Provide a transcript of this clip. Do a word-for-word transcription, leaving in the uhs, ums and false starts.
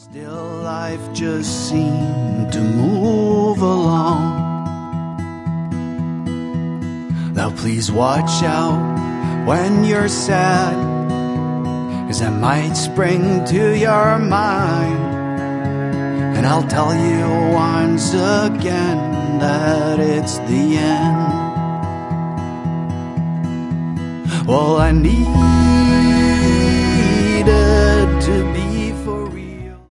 Still life just seemed to move along. Now please watch out when you're sad, 'cause I might spring to your mind, and I'll tell you once again that it's the end. Well, I needed to be